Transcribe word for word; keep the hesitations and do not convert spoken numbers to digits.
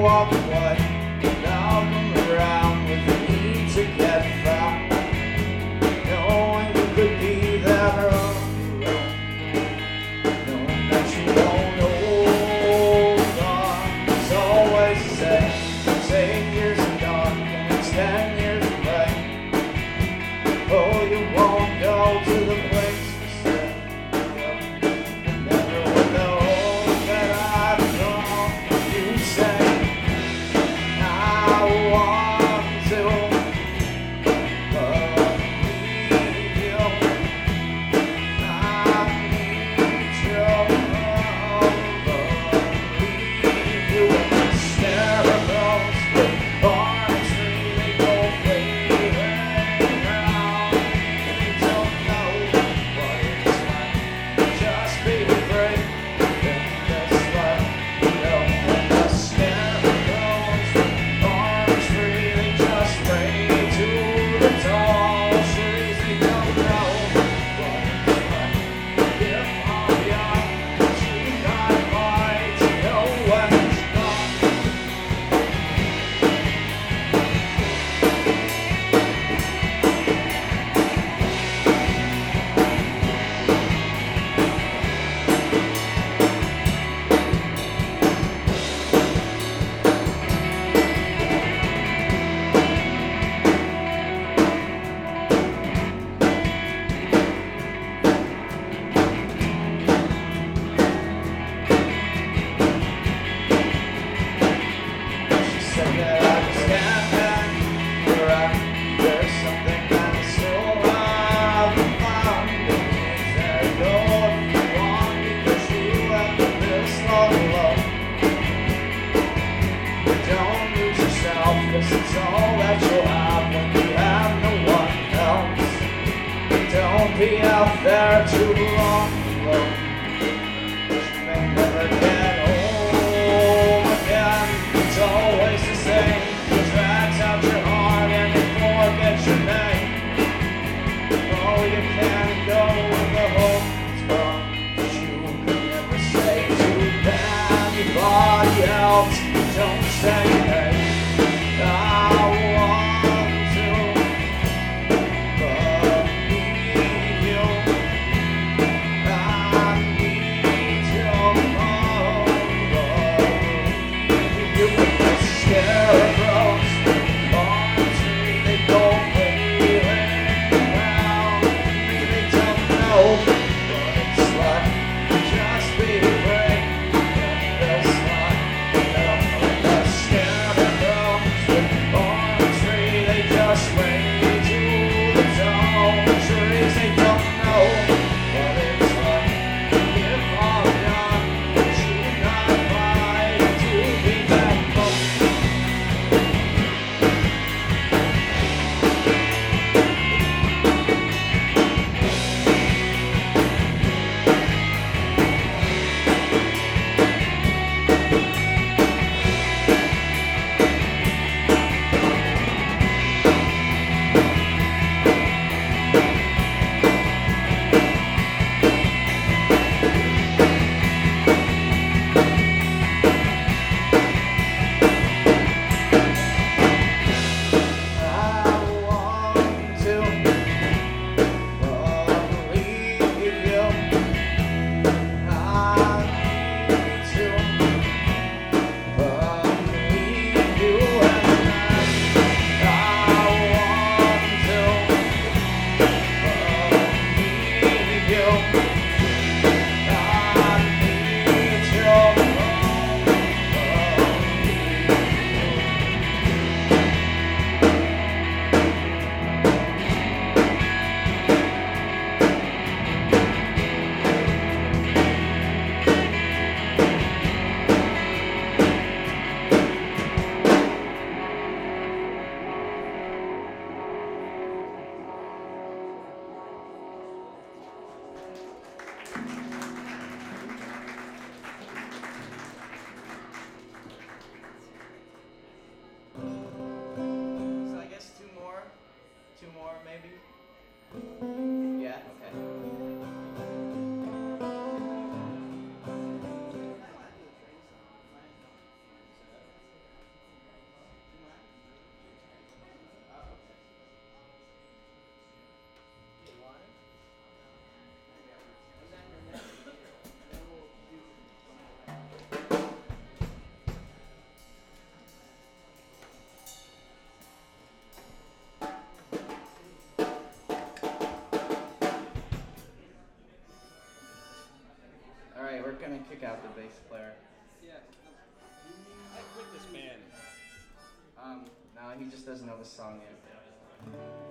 walk away, now come around with the need to get found, knowing you could be there alone, knowing that you won't hold on. It's always the same, same years are gone, and it's ten years away. Oh, you won't go to the place you said, and never will know that I've gone. You say I want to believe you, I need you, believe you. Stare at those arms really go fading around. You don't know what it's like, just be free in this life. You know when the stare at those arms really just fade to the tall trees. You don't know what it's like. If I'm young, you got right to know when it's gone. She said that I was standing around. There's something that is so loud and loud. There go if you want, because you have been this long alone. But don't lose yourself, 'cause it's all that you'll have when you have no one else. Don't be out there too long alone. You may never get home again. It's always the same. It drags out your heart and it forgets your name. Oh, you can't go when the hope is gone, but you could never say to anybody else. Don't say hey, I want to believe you, I need you, oh, believe you. Scarecrows, arms really go flailing around. They don't know what it's like, just be free in this life. The gonna kick out the bass player. Yeah. I quit this band. Um, no, he just doesn't know the song yet.